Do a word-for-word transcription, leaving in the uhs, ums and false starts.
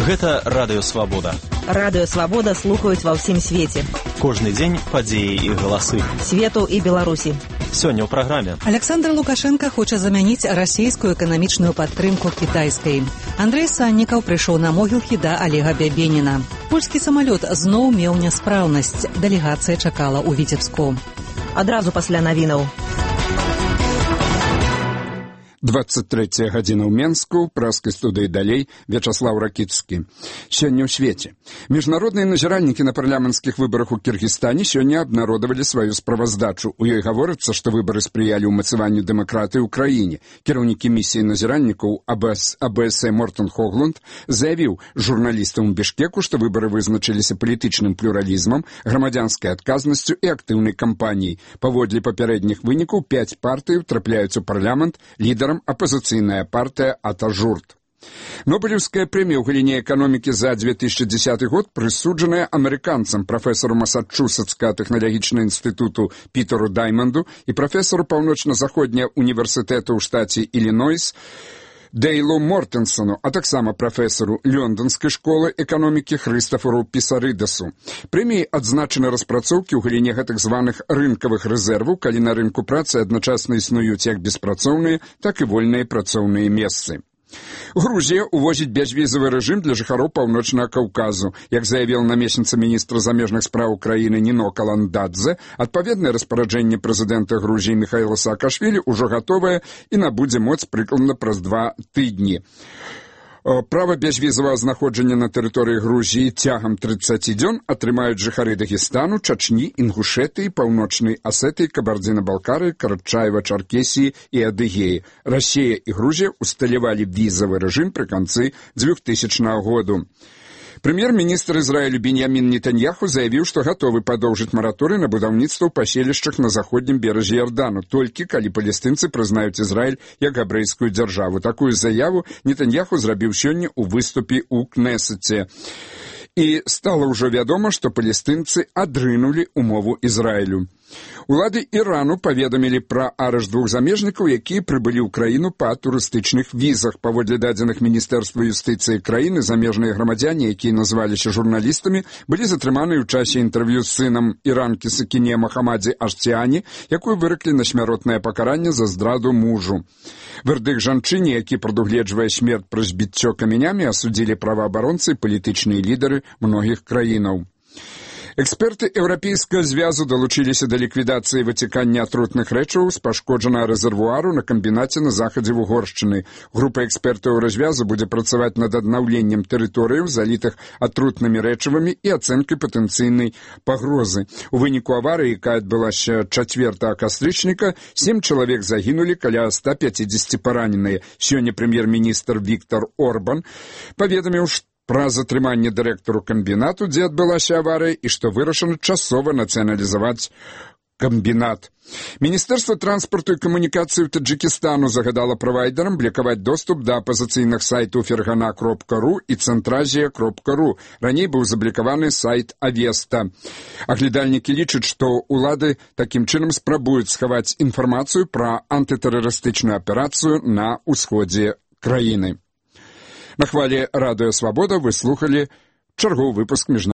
Гэта Радыё Свабода. Радыё Свабода слухаюць ва ўсім свеце. Кожны дзень падзеі і галасы. Свету і Беларусі. Сёння ў праграме. Александр Лукашенко хоча замяніць расійскую эканамічную падтрымку кітайскай. Андрэй Саннікаў прыйшоў на могілкі да Олега Бябеніна. Польскі самалёт зноў меў няспраўнасць. Дэлегацыя чакала ў Віцебску. Адразу пасля навінаў. двадцать третья гадзіна ў Менску, праскай студыі далей, Вячаслаў Ракіцкі. Сёння ў свеце. Міжнародныя назіральнікі на парламенцкіх выбарах у Кіргізстане сёння абнародавалі сваю справаздачу. У ёй гаворыцца, што выбары спрыялі ўмацаванню дэмакратыі ў краіне. Кіраўнікі місіі назіральнікаў А Б С Мортон Хоглунд заявіў журналістам у Бішкеку, што выбары вызначыліся палітычным плюралізмам, грамадзянскай адказнасцю і актыўнай кампаніяй. Паводле папярэдніх вынікаў, пяць партый трапляюць у парламент, лідар апозіцыйная партыя Атажурт. Нобелевская прэмія ў галіне эканомікі за две тысячи десятый год прысуджаная амерыканцам, прафесару Масачусетскага тэхналагічнага інстытуту Пітеру Даймонду і прафесару паўночна-заходняга універсітэту ў штаце Ілінойс Дейлу Мортенсону, а таксама прафесару Лёндонскай школы эканомікі Хрыстафору Пісарыдасу. Прэміяй адзначаны распрацоўкі ў галіне гэтых званых рынкавых рэзерваў, калі на рынку працы адначасна існуюць як беспрацоўныя, так і вольныя працоўныя месцы. Грузія увозіць бязвізавы рэжым для жыхароў Паўночнага Каўказу. Як заявіў намесніца міністра замежных спраў краіны Ніно Каландадзе, адпаведнае распараджэнне прэзідэнта Грузіі Міхаіла Саакашвілі ўжо гатовае і набудзе моц прыкладна праз два тыдні. Права бязвізавага знаходжання на тэрыторыі Грузіі цягам трыццаць дзён атрымаюць жыхары Дагестану, Чачні, Інгушэтыі, Паўночнай Асетыі, Кабардзіна-Балкарыі, Карачаева-Чаркесіі і Адыгеі. Расія і Грузія усталявалі візавы рэжым пры канцы двухтысячнага году. Прэм'ер-міністр Ізраілю Беньямін Нетаньяху заявіў, што гатовы падоўжыць мараторый на будаўніцтва ў паселішчах на заходнім беразе Ярдану, толькі калі палестынцы прызнаюць Ізраіль як габрэйскую дзяржаву. Такую заяву Нетаньяху зрабіў сёння ў выступе ў Кнесеце. І стала ўжо вядома, што палестынцы адрынулі умову Ізраілю. Улады Ірану паведамілі пра арышт двух замежнікаў, якія прыбылі ў краіну па турыстычных візах. Паводле дадзеных Міністэрства юстыцыі краіны, замежныя грамадзяне, якія называліся журналістамі, былі затрыманы ў часе інтэрв'ю з сынам іранкі Сакіне Махамадзе Ашціані, якую выраклі на смяротнае пакаранне за здраду мужу. Вердыкт жанчыне, які прадугледжвае смерць праз біццё камянямі, асудзілі праваабаронцы і палітычныя лідары многіх краінаў. Эксперты Еўрапейскага звязу далучыліся да ліквідацыі вытекання атрутных рэчываў з пашкоджанага рэзервуару на камбінаце на захадзе Вугоршчыны. Група экспертаў развязу будзе працаваць над аднаўленнем тэрыторыяў, залітых атрутнымі рэчывамі і ацэнкай патэнцыйнай пагрозы. У выніку аварыі, якая адбылася чацвёртага кастрычніка, сем чалавек загінулі, каля ста пяцідзесяці параненыя. Сёння прэм'ер-міністр Віктор Орбан паведаміў, што пра затрыманне дырэктару камбінату, дзе адбылася аварыя, і што вырашана часова нацыяналізаваць камбінат. Міністэрства транспарту і камунікацыі Таджыкістану загадала правайдерам блакаваць доступ да апазіцыйных сайтаў фергана кропка ру і цэнтразія кропка ру. Раней быў заблакаваны сайт Авеста. Аглядальнікі лічаць, што ўлады такім чынам спрабуюць схаваць інфармацыю пра антытэрарыстычную аперацыю на ўсходзе краіны. На хвале Радыё Свабода вы слухалі чарговы выпуск міжнароднага